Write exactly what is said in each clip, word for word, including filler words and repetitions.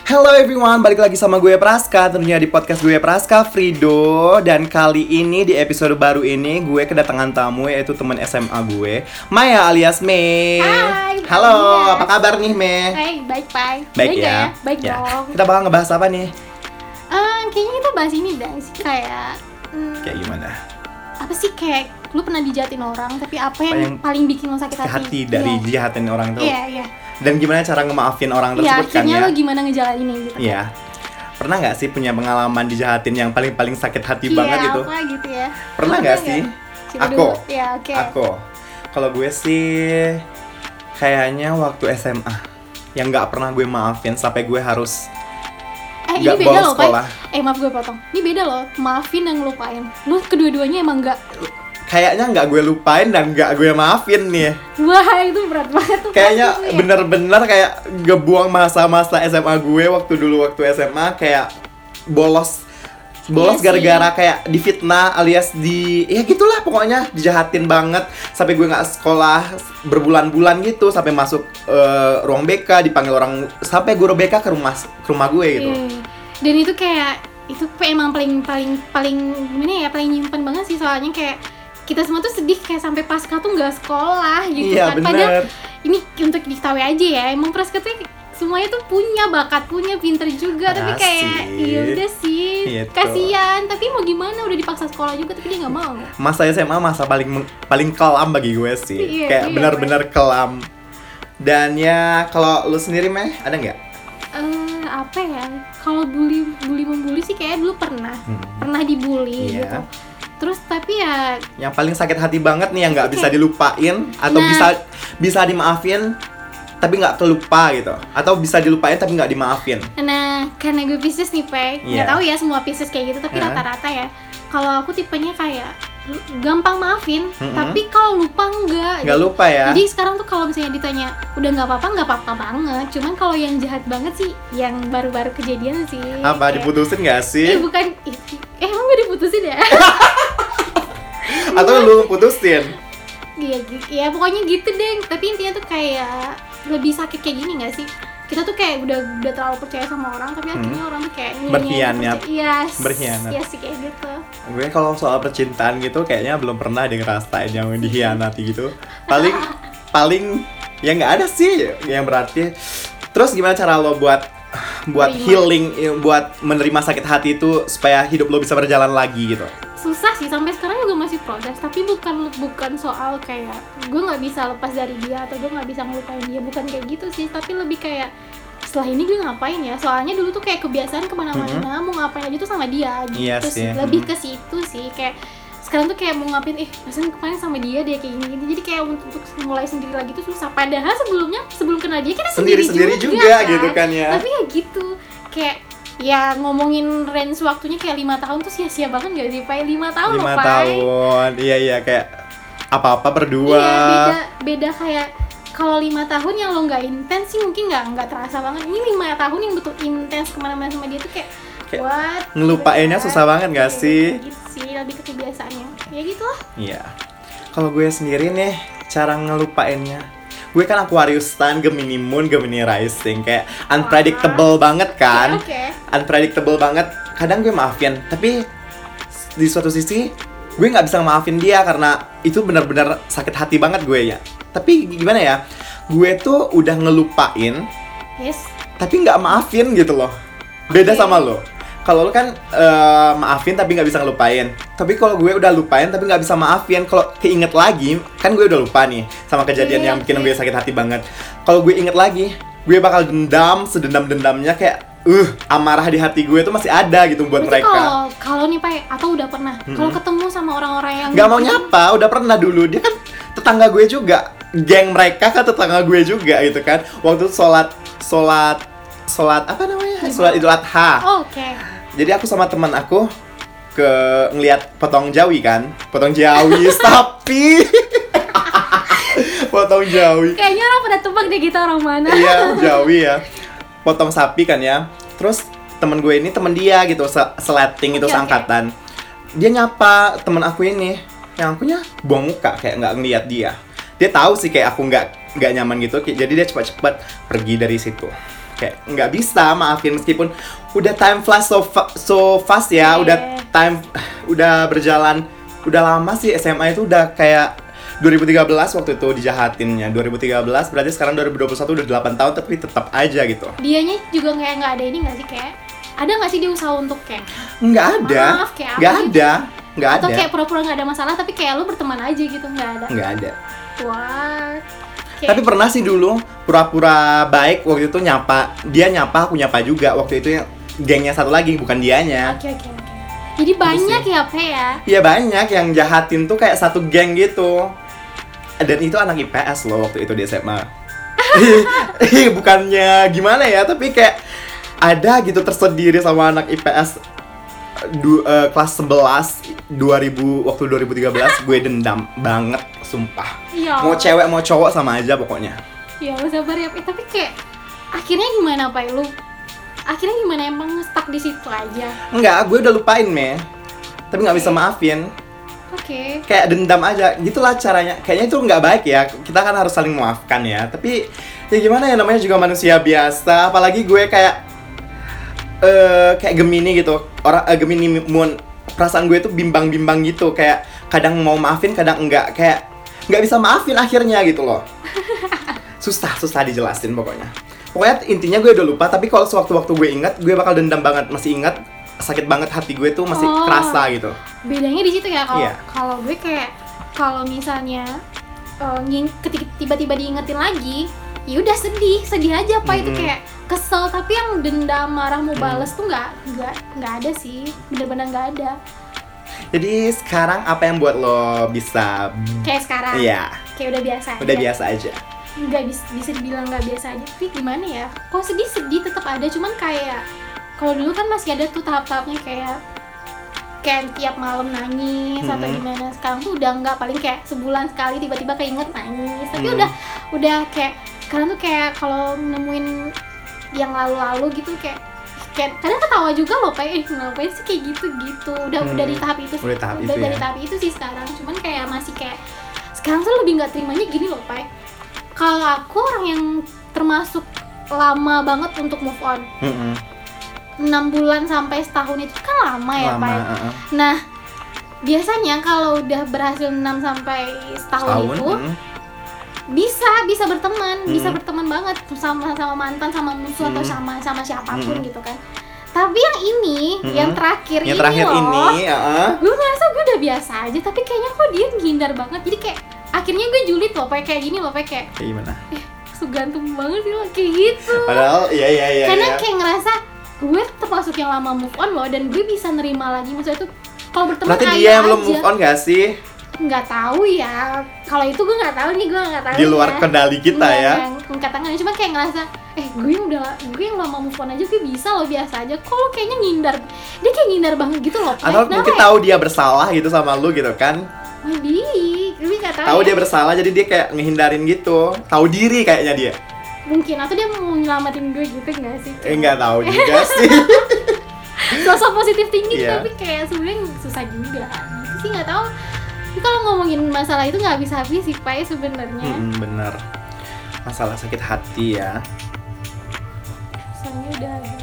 Hello everyone, balik lagi sama gue Praska, tentunya di podcast gue Praska Frido. Dan kali ini di episode baru ini gue kedatangan tamu, yaitu teman S M A gue, Maya alias Mei. Hai. Halo, Yes. apa kabar nih Mei? Hai, baik baik. Baik nggak ya? Baik Ya. dong. Kita bakal ngebahas apa nih? Ah, kayaknya kita bahas ini dah sih kayak hmm, Kayak gimana? apa sih kayak lu pernah dijahatin orang, tapi apa yang, yang paling bikin lu sakit hati? Hati dari Iya. jahatin orang tuh. Iya, iya. Dan gimana cara ngemaafin orang Iya, tersebut kan akhirnya ya? lu gimana ngejalaninnya gitu. Iya. Pernah nggak sih punya pengalaman dijahatin yang paling-paling sakit hati banget Iya, gitu? apa gitu ya. Pernah Lu nggak sih? Coba Aku. dulu. Iya, oke. Aku, kalau gue sih kayaknya waktu S M A yang nggak pernah gue maafin sampai gue harus Eh, ini nggak beda bolos loh, Pai. sekolah. Eh, maaf gue potong. Ini beda loh, maafin dan ngelupain. Lu kedua-duanya emang nggak. Kayaknya nggak gue lupain dan nggak gue maafin nih. Wah, itu berat banget tuh. Kayaknya pasti tuh ya. bener-bener kayak ngebuang masa-masa S M A gue waktu dulu waktu S M A kayak bolos bolos Iya sih. gara-gara kayak difitnah alias di ya gitulah pokoknya dijahatin banget sampai gue nggak sekolah berbulan-bulan gitu sampai masuk eh, ruang B K dipanggil orang sampai guru B K ke rumah ke rumah gue gitu. Iya. Dan itu kayak itu emang paling paling paling gimana ya, paling nyimpen banget sih, soalnya kayak kita semua tuh sedih kayak sampai Praska tuh nggak sekolah gitu Iya, kan. bener. Padahal ini untuk diketahui aja ya, emang Praska tuh semuanya tuh punya bakat, punya pinter juga, tapi kayak Asik. iya udah sih, Gitu. kasihan, tapi mau gimana, udah dipaksa sekolah juga tapi dia nggak mau. Masa S M A masa paling meng- paling kelam bagi gue sih. Iya, Kayak iya, benar-benar kelam. Dan ya kalau lu sendiri Meh, ada nggak? Eh apa ya, kalau bully bully membully sih kayak dulu pernah Hmm. pernah dibully Iya. gitu. Terus tapi ya Yang paling sakit hati banget nih yang nggak Oke. bisa dilupain atau Nah. bisa bisa dimaafin tapi nggak kelupa gitu, atau bisa dilupain tapi nggak dimaafin. Nah, karena gue Pisces nih, Pe. Iya. Nggak tahu ya semua Pisces kayak gitu, tapi Hah? rata-rata ya. Kalau aku tipenya kayak l- gampang maafin, Mm-mm. tapi kalau lupa enggak. Nggak lupa ya? Jadi sekarang tuh kalau misalnya ditanya udah nggak apa-apa, nggak apa-apa banget. Cuman kalau yang jahat banget sih, yang baru-baru kejadian sih. Apa kayak- diputusin nggak Eh sih? bukan, eh, eh emang gue diputusin ya? Atau lu putusin? Iya, gi- ya pokoknya gitu deh. Tapi intinya tuh kayak lebih sakit kayak gini nggak sih? Kita tuh kayak udah udah terlalu percaya sama orang, tapi akhirnya orang tuh kayak nyanyiin Berkhianat. percaya- Yes. Berkhianat. Iya sih kayak gitu. Gue kalau soal percintaan gitu kayaknya belum pernah ada yang ngerasain yang dikhianati gitu. Paling paling ya nggak ada sih yang berarti. Terus gimana cara lo buat buat Terima. healing, eh, buat menerima sakit hati itu supaya hidup lo bisa berjalan lagi gitu? Susah sih, sampai sekarang juga masih proses, tapi bukan bukan soal kayak gue nggak bisa lepas dari dia atau gue nggak bisa ngelupain dia, bukan kayak gitu sih, tapi lebih kayak setelah ini gue ngapain ya, soalnya dulu tuh kayak kebiasaan kemana-mana mau ngapain aja tuh sama dia gitu. Iya sih sih. lebih Mm. ke situ sih, kayak sekarang tuh kayak mau ngapain, eh pasan kemarin sama dia dia kayak gini, jadi kayak untuk, untuk mulai sendiri lagi tuh susah, padahal sebelumnya sebelum kenal dia kita sendiri, Sendiri-sendiri juga, juga, gitu kan ya. tapi ya gitu kayak ya ngomongin range waktunya kayak lima tahun tuh sia-sia banget gak sih, Pai? lima tahun Lima loh, Pai. tahun, iya iya kayak apa-apa berdua. Iya, beda beda kayak kalau lima tahun yang lo nggak intens sih mungkin nggak nggak terasa banget. Ini lima tahun yang betul intens kemana-mana sama dia tuh kayak, Kayak what? ngelupainnya Gitu susah kan? banget nggak Iya, sih? Gitu sih, lebih ke kebiasaannya. Ya gitu lah. Iya. Kalau gue sendiri nih cara ngelupainnya, gue kan Aquarius Sun, Gemini Moon, Gemini Rising, kayak unpredictable banget kan? Oke. Unpredictable banget. Kadang gue maafin, tapi di suatu sisi gue nggak bisa maafin dia karena itu benar-benar sakit hati banget gue ya. Tapi gimana ya? Gue tuh udah ngelupain, Yes. tapi nggak maafin gitu loh. Beda Oke. sama lo. Kalau lo kan eh, maafin tapi nggak bisa ngelupain. Tapi kalau gue udah lupain tapi nggak bisa maafin, kalau keinget lagi kan gue udah lupa nih sama kejadian Iya, yang bikin oke. gue sakit hati banget. Kalau gue inget lagi, gue bakal dendam sedendam-dendamnya, kayak uh amarah di hati gue tuh masih ada gitu buat Berarti mereka. kalau kalau nih, Pai, atau udah pernah kalau ketemu sama orang-orang yang Gak mau nyapa, udah pernah dulu. Dia kan tetangga gue juga, geng mereka kan tetangga gue juga gitu kan. Waktu sholat sholat sholat apa namanya? Sholat Idul Adha. Oh, oke. Jadi aku sama teman aku ke ngeliat potong jawi kan, potong jawi sapi, potong jawi. Kayaknya orang pada tebak deh kita orang mana. Iya, jawi ya, potong sapi kan ya. Terus temen gue ini temen dia gitu, se- seleting itu Oke, seangkatan. Dia nyapa temen aku ini, yang akunya buang muka kayak nggak ngeliat dia. Dia tahu sih kayak aku nggak nggak nyaman gitu, jadi dia cepat-cepat pergi dari situ. kayak nggak bisa maafin meskipun udah time flash so fa- so fast ya, Yeah. udah time udah berjalan udah lama sih. S M A itu udah kayak dua ribu tiga belas waktu itu dijahatinnya. dua ribu tiga belas berarti sekarang dua ribu dua puluh satu udah delapan tahun tapi tetap aja gitu. Dianya juga kayak nggak ada ini nggak sih, kayak ada nggak sih dia usaha untuk kayak Nggak ada. maaf kayak apa Nggak gitu? ada. Nggak Atau ada. kayak pura-pura nggak ada masalah tapi kayak lu berteman aja gitu, nggak ada. Nggak ada. Wah. Kayak- Tapi pernah sih dulu pura-pura baik waktu itu nyapa, dia nyapa aku nyapa juga waktu itu yang gengnya satu lagi bukan dianya. Oke oke oke. Jadi banyak sih. ya Pe ya. Iya banyak yang jahatin tuh kayak satu geng gitu. Dan itu anak I P S loh waktu itu di S M A. Ih, bukannya gimana ya, tapi kayak ada gitu tersendiri sama anak I P S du, eh, kelas sebelas dua ribu waktu dua ribu tiga belas gue dendam banget sumpah. Iya. Mau cewek mau cowok sama aja pokoknya. Ya lu sabar ya Pe, tapi kayak akhirnya gimana Pe lu? Akhirnya gimana, emang stuck di situ aja? Enggak, gue udah lupain me. Tapi nggak bisa maafin. Oke. Kayak dendam aja, gitulah caranya. Kayaknya itu nggak baik ya. Kita kan harus saling memaafkan ya. Tapi ya gimana ya, namanya juga manusia biasa. Apalagi gue kayak eh kayak Gemini gitu. Orang eh, Gemini moon. Perasaan gue tuh bimbang-bimbang gitu. Kayak kadang mau maafin, kadang enggak. Kayak nggak bisa maafin akhirnya gitu loh. Susah, susah dijelasin pokoknya. Pokoknya intinya gue udah lupa. Tapi kalau sewaktu-waktu gue ingat, gue bakal dendam banget. Masih ingat, sakit banget hati gue tuh masih Oh. kerasa gitu. Bedanya di situ ya, kalau Iya. kalau gue kayak kalau misalnya eh, nging- ketika tiba-tiba diingetin lagi, ya udah sedih, sedih aja Pak. Itu Mm-mm. kayak kesel, tapi yang dendam, marah, mau Mm. bales tuh nggak nggak nggak ada sih, bener-bener nggak ada. Jadi sekarang apa yang buat lo bisa? Kayak sekarang, Iya, kayak udah biasa udah aja. biasa aja. Nggak bisa bisa dibilang nggak biasa aja, tapi gimana ya? Kalau sedih sedih tetap ada, cuman kayak kalau dulu kan masih ada tuh tahap-tahapnya kayak kayak tiap malam nangis atau Mhm. gimana. Sekarang tuh udah nggak, paling kayak sebulan sekali tiba-tiba keinget nangis. Tapi Mhm. udah udah kayak sekarang tuh kayak kalau nemuin yang lalu-lalu gitu kayak kayak kadang ketawa juga loh Pak, eh ngapain sih kayak gitu gitu. Udah Hmm. udah di tahap itu, Udah tahap udah itu dari ya. tahap itu sih sekarang. Cuman kayak masih kayak sekarang tuh lebih nggak terimanya gini loh Pak. Kalau aku orang yang termasuk lama banget untuk move on. Mm-mm. enam bulan sampai setahun itu kan lama ya Lama, Pak. uh-uh. Nah, biasanya kalau udah berhasil enam sampai setahun Tahun. itu mm. bisa bisa berteman, Hmm. bisa berteman banget sama sama mantan, sama musuh atau Hmm. sama sama siapapun Hmm. gitu kan. Tapi yang ini, Hmm. yang terakhir Yang ini terakhir loh, ini, uh-uh. gue ngerasa gue udah biasa aja, tapi kayaknya kok dia menghindar banget. Jadi kayak akhirnya gue julid loh, Pak, kayak gini loh, Pak, kayak Kayak gimana? eh segantung banget sih lo kayak gitu. Padahal, iya iya iya. Karena iya. kayak ngerasa gue termasuk yang lama move on loh, dan gue bisa nerima lagi, maksudnya tuh kalau berteman Berarti ayo dia yang belum aja. move on gak sih? Nggak tahu ya, kalau itu gue nggak tahu nih, gue nggak tahu Di luar ya. kendali kita Nggak, ya. nggak, katakan cuma kayak ngerasa eh gue yang udah gue yang lama move on aja gue bisa loh biasa aja. Kok lo kayaknya ngindar, dia kayak ngindar banget gitu loh. Atau Kenapa mungkin ya? tahu dia bersalah gitu sama lu gitu kan? Maybe, gue nggak tahu. Tahu ya. dia bersalah jadi dia kayak ngehindarin gitu. Tahu diri kayaknya dia. Mungkin, atau dia mau nyelamatin gue gitu nggak sih? Eh nggak tahu juga sih. Sosok positif tinggi Iya. tapi kayak sebenarnya susah juga. Gitu sih nggak tahu. Tapi kalau ngomongin masalah itu nggak bisa habis sih Pak sebenarnya. Hmm, bener. Masalah sakit hati ya. Soalnya udah ada.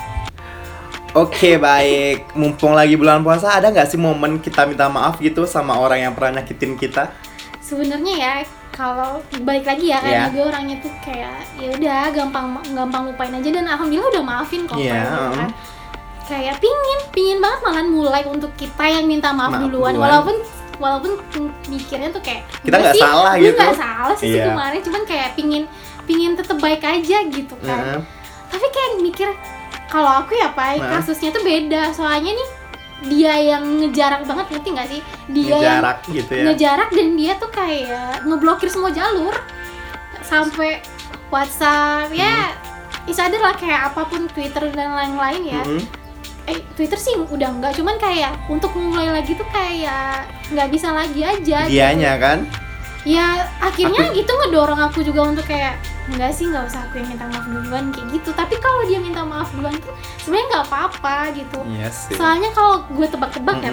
Oke baik, mumpung lagi bulan puasa, ada nggak sih momen kita minta maaf gitu sama orang yang pernah nyakitin kita? Sebenarnya ya kalau balik lagi ya, karena Iya. gue orangnya tuh kayak ya udah gampang gampang lupain aja, dan alhamdulillah udah maafin kok. Iya, Pak, gitu mm. kan. Kayak pingin pingin banget malah mulai untuk kita yang minta maaf, Maaf duluan. duluan. walaupun walaupun mikirnya tuh kayak Kita "Enggak nggak sih, salah gue gitu." nggak salah sih Iya. kemarin, cuman kayak pingin pingin tetep baik aja gitu kan. Heeh. Tapi kayak mikir kalau aku ya Pak, Nah. kasusnya tuh beda. Soalnya nih dia yang ngejarak banget, ngerti nggak sih? Dia yang Ngejarak gitu ya. ngejarak, dan dia tuh kayak ngeblokir semua jalur sampai WhatsApp ya, sadar lah kayak apapun, Twitter dan lain-lain ya. Mm-mm. Eh Twitter sih udah enggak, cuman kayak untuk mulai lagi tuh kayak nggak bisa lagi aja. Dianya gitu. kan? Ya akhirnya gitu ngedorong aku juga untuk kayak enggak sih, nggak usah aku yang minta maaf duluan kayak gitu. Tapi kalau dia minta maaf duluan tuh sebenarnya nggak apa-apa gitu. Iya sih. Soalnya kalau gue tebak-tebak ya Mhm. Pak,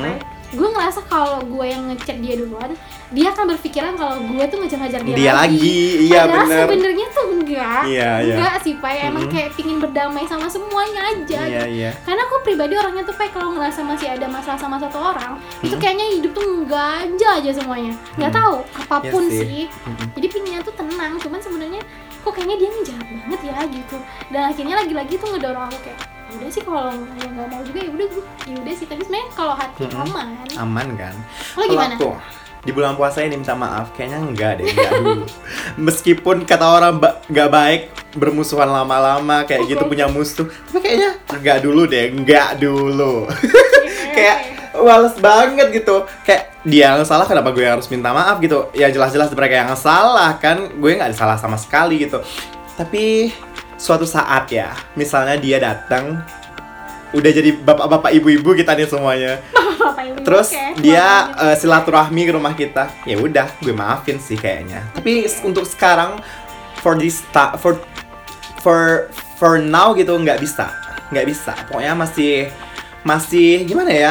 gue ngerasa kalau gue yang ngechat dia duluan, dia akan berpikiran kalau gue tuh ngejar-ngejar dia, dia lagi. lagi. Iya benar. Padahal sebenarnya tuh enggak, Iya, iya. enggak sih Pai, emang Mm-hmm. kayak pingin berdamai sama semuanya aja. Iya, gitu. iya. Karena aku pribadi orangnya tuh Pai kalau ngerasa masih ada masalah sama satu orang, itu Mm-hmm. kayaknya hidup tuh enggak aja aja semuanya, nggak Mm-hmm. tahu apapun Iya sih. sih. Mm-hmm. Jadi pinginnya tuh tenang, cuman sebenarnya kok kayaknya dia ngejahat banget ya gitu. Dan akhirnya lagi-lagi tuh ngedorong aku kayak, "Ya udah sih kalau lo nggak mau juga ya udah gue, ya udah sih." Tapi sebenarnya kalau hati Mm-mm. aman, Aman kan? lo Kalau gimana? aku di bulan puasa ini minta maaf, kayaknya enggak deh, enggak dulu. Meskipun kata orang ba- enggak baik bermusuhan lama-lama kayak gitu, Oke. punya musuh, tapi kayaknya enggak dulu deh, enggak dulu. Oke, Kayak males banget gitu. Kayak dia yang salah, kenapa gue harus minta maaf gitu? Ya jelas-jelas mereka yang salah kan, gue nggak salah sama sekali gitu. Tapi suatu saat ya, misalnya dia datang, udah jadi bapak-bapak ibu-ibu kita nih semuanya. Apa yang Terus oke, dia makanya. uh, silaturahmi ke rumah kita, ya udah gue maafin sih kayaknya. Tapi s- untuk sekarang for this ta- for for for now gitu nggak bisa, nggak bisa. Pokoknya masih masih gimana ya?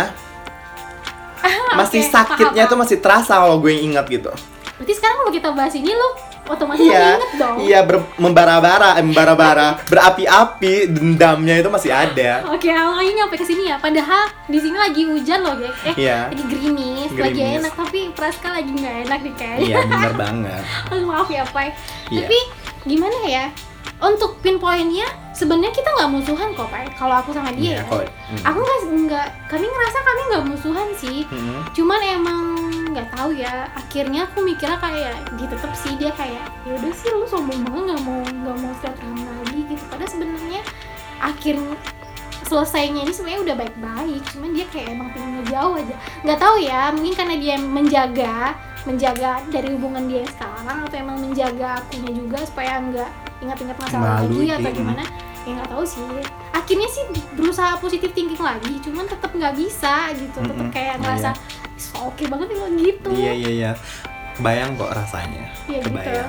Masih Oke, sakitnya paham, tuh masih terasa kalau gue ingat gitu. Berarti sekarang kalau kita bahas ini lo otomatis Iya, inget dong. iya ber- membara-bara, eh, membara-bara, berapi-api, dendamnya itu masih ada. Oke, awalnya nyampe ke sini ya. Padahal di sini lagi hujan loh, guys. Eh, Iya. lagi gerimis, lagi Gerimis. enak, tapi Praska lagi nggak enak nih kayaknya. Iya, bener banget. Aduh, maaf ya, Pai. Iya. Tapi gimana ya? Untuk pinpointnya sebenarnya kita nggak musuhan kok, Pai. Kalau aku sama dia Iya, ya. kok. Hmm. Aku nggak nggak kami ngerasa kami nggak musuhan sih. Mm-mm. Cuman emang nggak tahu ya. Akhirnya aku mikirnya kayak dia tetep sih dia kayak ya udah sih lu sombong banget nggak mau nggak mau silaturahmi lagi gitu. Padahal sebenarnya akhir selesainya ini sebenarnya udah baik-baik. Cuman dia kayak emang pengen ngejauh aja. Nggak tahu ya. Mungkin karena dia menjaga menjaga dari hubungan dia yang sekarang atau emang menjaga akunya juga supaya nggak ingat-ingat masalah Malu lagi sih, atau mm. gimana. Ya nggak tahu sih. Akhirnya sih berusaha positif thinking lagi, cuman tetap nggak bisa gitu. Tetap Mm-mm. kayak Iya. ngerasa so oke banget nih lo gitu. Iya, iya, iya. Kebayang kok rasanya. Iya, gitu. Kebayang.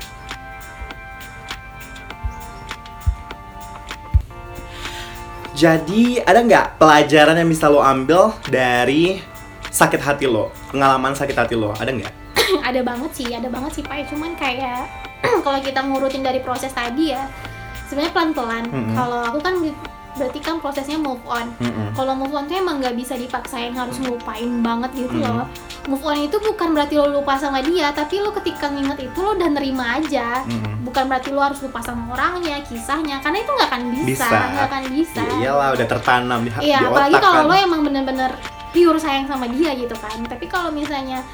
Jadi ada nggak pelajaran yang bisa lo ambil dari sakit hati lo, pengalaman sakit hati lo, ada nggak? Ada banget sih, ada banget sih Pak. Cuman kayak kalau kita ngurutin dari proses tadi ya, sebenarnya pelan-pelan. Mm-mm. Kalau aku kan berarti kan prosesnya move on. Mm-mm. Kalau move on tuh emang nggak bisa dipaksain harus ngelupain banget gitu Mm. loh. Move on itu bukan berarti lo lupa sama dia, tapi lo ketika nginget itu lo udah nerima aja. Mm-mm. Bukan berarti lo harus lupa sama orangnya, kisahnya, karena itu nggak akan bisa, Bisa. nggak akan bisa. Ya iyalah, udah tertanam di, ha- Iya, di apalagi otak kalau kan. lo emang bener-bener pure sayang sama dia gitu kan. Tapi kalau misalnya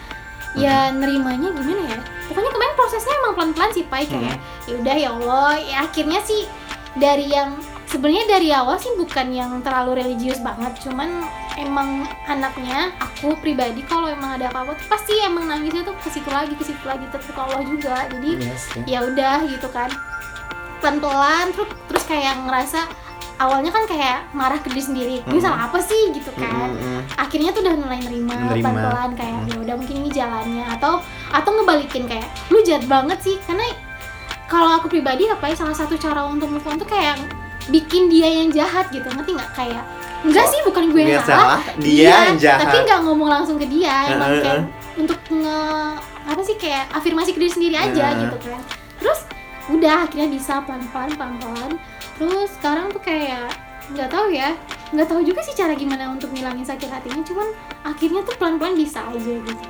ya nerimanya gimana ya? Pokoknya kemarin prosesnya emang pelan-pelan sih, Pai, kayak ya udah ya Allah, ya akhirnya sih dari yang sebenarnya dari awal sih bukan yang terlalu religius banget, cuman emang anaknya aku pribadi kalau emang ada apa-apa tuh pasti emang nangisnya tuh ke situ lagi, ke situ lagi, tetap ke Allah juga. Jadi Iya sih. ya udah gitu kan. Pelan-pelan terus terus kayak ngerasa awalnya kan kayak marah ke diri sendiri, gue Mm-mm. salah apa sih gitu kan. Mm-mm. Akhirnya tuh udah mulai nerima, Nerima. pelan-pelan kayak Mm. ya udah mungkin ini jalannya, atau atau ngebalikin kayak lu jahat banget sih. Karena kalau aku pribadi apa ya, salah satu cara untuk move on tuh kayak bikin dia yang jahat gitu, ngerti nggak? Kayak enggak Oh, sih, bukan gue yang nggak salah, salah, dia yang jahat. tapi nggak ngomong langsung ke dia, emang Heeh. kayak untuk nge apa sih kayak afirmasi ke diri sendiri aja Heeh. gitu kan. Terus udah akhirnya bisa pelan-pelan pelan-pelan. Terus sekarang tuh kayak nggak tahu ya, nggak tahu juga sih cara gimana untuk ngilangin sakit hatinya, cuman akhirnya tuh pelan-pelan bisa aja gitu.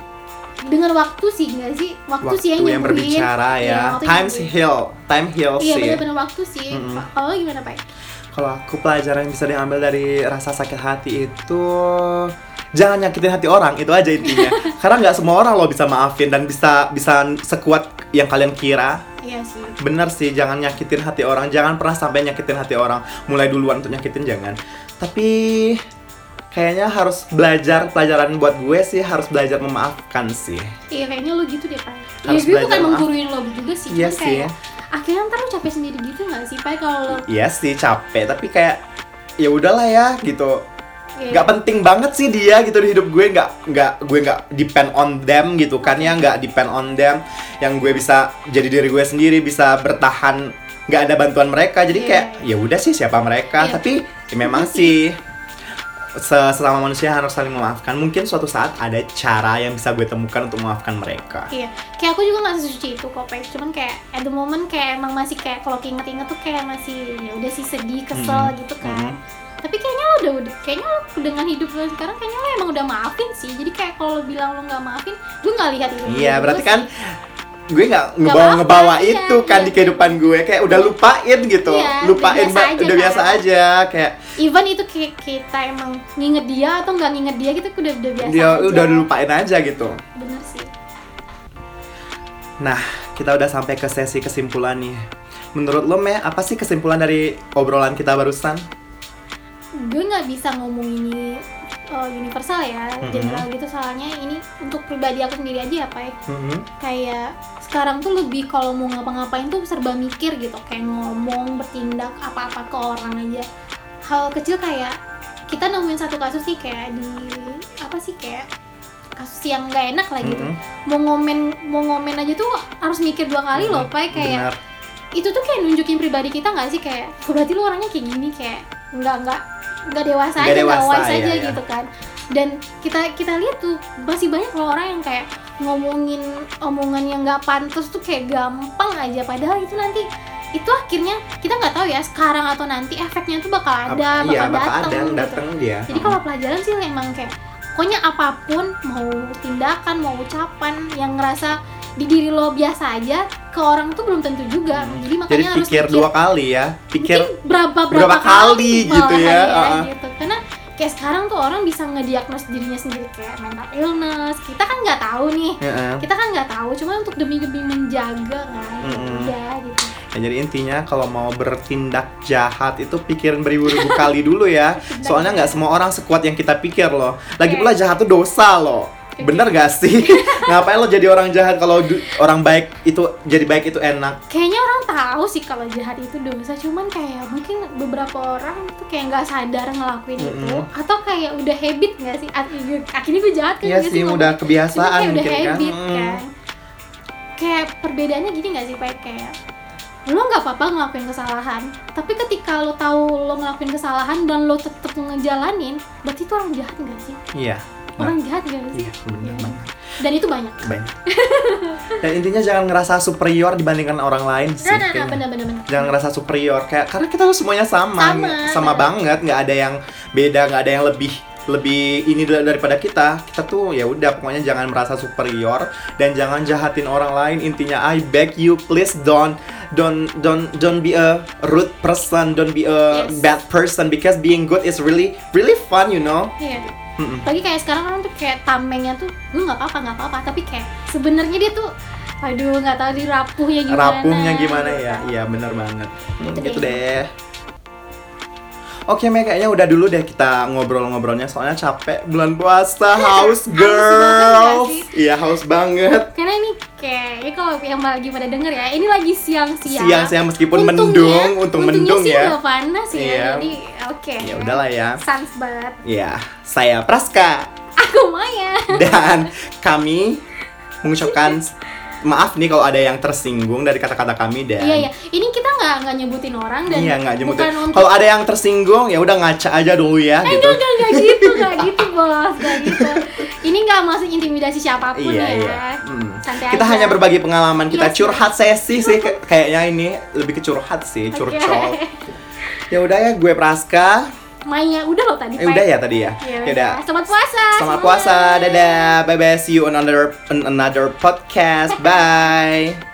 Dengan waktu sih nggak sih, waktu, Waktu sih yang, yang nyembuhin. berbicara Iya, ya. waktu Times nyembuhin. heal, time heals Iya sih. benar-benar waktu sih. Mm-mm. Kalau lo gimana Pak? Kalau aku pelajaran yang bisa diambil dari rasa sakit hati itu jangan nyakitin hati orang, itu aja intinya. Karena nggak semua orang lo bisa maafin dan bisa bisa sekuat yang kalian kira. Iya sih. Bener sih, jangan nyakitin hati orang, jangan pernah sampai nyakitin hati orang. Mulai duluan untuk nyakitin jangan. Tapi kayaknya harus belajar, pelajaran buat gue sih harus belajar memaafkan sih. Iya kayaknya lo gitu deh Pak. Iya Harus gue bukan belajar maaf. mengguruin lo juga sih, Iya cuman sih. kayak akhirnya ntar lo capek sendiri gitu nggak sih Pak kalau lo Iya sih capek, tapi kayak ya udahlah ya gitu. Iya. Nggak penting banget sih dia gitu di hidup gue, nggak nggak gue nggak depend on them gitu kan ya, nggak depend on them. Yang gue bisa jadi diri gue sendiri, bisa bertahan, nggak ada bantuan mereka. Jadi Iya. kayak ya udah sih siapa mereka. Iya. Tapi ya memang Iya sih. sih sesama manusia harus saling memaafkan. Mungkin suatu saat ada cara yang bisa gue temukan untuk memaafkan mereka. Iya, kayak aku juga nggak sesuci itu kok, Pak. Cuman kayak at the moment kayak emang masih kayak kalau inget-inget tuh kayak masih ya udah sih sedih, kesel Mm-hmm. gitu kan. Mm-hmm. Tapi kayaknya lo udah, udah kayaknya lo dengan hidup lo sekarang kayaknya lo emang udah maafin sih. Jadi kayak kalau lo bilang lo nggak maafin, gue nggak lihat itu. Iya, berarti kan sih. gue nggak Nggak ngebawa apa-apa, ngebawa iya, itu kan iya. di kehidupan gue, kayak udah lupain gitu, Iya, lupain udah biasa ba- aja udah kan. biasa aja kayak Even itu kayak kita emang nginget dia atau nggak nginget dia gitu udah udah biasa dia aja. udah lupain aja gitu. Bener sih. Nah, kita udah sampai ke sesi kesimpulan nih. Menurut lo, Me, apa sih kesimpulan dari obrolan kita barusan? Gue nggak bisa ngomong ini uh, universal ya, Mhm. general gitu, soalnya ini untuk pribadi aku sendiri aja ya, Pak. Mm-hmm. Kayak sekarang tuh lebih kalau mau ngapa-ngapain tuh serba mikir gitu, kayak ngomong, bertindak apa-apa ke orang aja. Hal kecil kayak kita nemuin satu kasus sih kayak di apa sih kayak kasus yang nggak enak lah gitu. Mm-hmm. Mau ngomen mau ngomen aja tuh harus mikir dua kali loh, Pak. Kayak Benar. itu tuh kayak nunjukin pribadi kita nggak sih, kayak "Oh, berarti lu orangnya kayak gini, kayak nggak nggak nggak dewasa Nggak aja, nggak dewasa, wise iya, aja iya. gitu kan. Dan kita kita lihat tuh masih banyak loh orang yang kayak ngomongin omongan yang nggak pantas tuh kayak gampang aja, padahal itu nanti itu akhirnya kita nggak tahu ya sekarang atau nanti efeknya tuh bakal ada, Ap- iya, bakal bakal datang ada yang gitu. datang dia. Jadi kalau pelajaran sih emang kayak pokoknya apapun, mau tindakan, mau ucapan yang ngerasa di diri lo biasa aja, ke orang tuh belum tentu juga. Jadi makanya Jadi harus pikir dua kali ya, pikir mungkin berapa berapa, berapa kali gitu malahan ya, uh-uh. gitu. Karena kayak sekarang tuh orang bisa ngediagnos dirinya sendiri kayak mental illness. Kita kan nggak tahu nih. Heeh. Kita kan nggak tahu, cuma untuk demi-demi menjaga kan. Mm-mm. Ya gitu. Ya, jadi intinya kalau mau bertindak jahat itu pikirin beribu-ribu kali dulu ya. Soalnya nggak semua orang sekuat yang kita pikir loh. Lagi pula jahat tuh dosa loh. Bener gak sih? Ngapain lo jadi orang jahat kalau du- orang baik itu jadi baik itu enak? Kayaknya orang tahu sih kalau jahat itu dosa, cuman kayak mungkin beberapa orang tuh kayak nggak sadar ngelakuin itu, Mm-mm. atau kayak udah habit nggak sih? Ak- Akhirnya gue jahat kan? Iya nggak sih, ngomong- udah Cuma kebiasaan kayak udah mungkin kan. habit Mm. kan. Kayak perbedaannya gini nggak sih, Pak? Kayak lo nggak apa-apa ngelakuin kesalahan, tapi ketika lo tahu lo ngelakuin kesalahan dan lo tetep ngejalanin, berarti itu orang jahat nggak sih? Iya. Orang jahat nggak sih? Iya, bener Iya. banget. Dan itu banyak. Banyak. Dan intinya jangan ngerasa superior dibandingkan orang lain sih. Nah, nah, nah, kayaknya. bener-bener. Jangan ngerasa superior kayak karena kita tuh semuanya sama, Sama, sama nah. banget, nggak ada yang beda, nggak ada yang lebih lebih ini dar- daripada kita. Kita tuh ya udah pokoknya jangan merasa superior dan jangan jahatin orang lain. Intinya I beg you please don't don't don't don't be a rude person, don't be a Yes. bad person because being good is really really fun, you know. Iya. Mm-mm. Lagi kayak sekarang orang tuh kayak tamengnya tuh gue nggak apa-apa nggak apa-apa, tapi kayak sebenarnya dia tuh aduh nggak tahu di rapuhnya gimana. Rapuhnya gimana gitu ya? kan. Iya bener banget. Hmm, Gitu gitu deh. deh. Oke, Me, kayaknya udah dulu deh kita ngobrol-ngobrolnya soalnya capek bulan puasa, haus banget girls. nggak sih? Iya, haus banget. Karena ini kayaknya kalau yang lagi pada denger ya, ini lagi siang-siang. Siang-siang meskipun Untungnya- mendung, untung untungnya mendung sih ya. nggak panas ya, Iya. jadi oke. Ya udahlah ya. Sans banget. Iya, saya Praska Aku Maya. dan kami mengucapkan maaf nih kalau ada yang tersinggung dari kata-kata kami dan Iya iya, ini kita nggak nggak nyebutin orang dan Iya, nggak nyebutin. bukan untuk Kalau ada yang tersinggung ya udah ngaca aja dulu ya Eh, gitu. enggak, enggak, enggak gitu, enggak gitu bos, enggak gitu. Ini enggak masuk intimidasi siapapun Iya, ya. iya. Hmm. Santai Kita aja. hanya berbagi pengalaman kita, Iya, curhat sesi sih ke- kayaknya ini lebih ke curhat sih, Oke. curcol. Ya udah ya, gue Praska. Maya, udah loh tadi. Eh udah ya tadi ya. Ya Ya udah. Selamat puasa. Selamat semuanya. puasa. Dadah. Bye bye. See you on another on another podcast. Bye.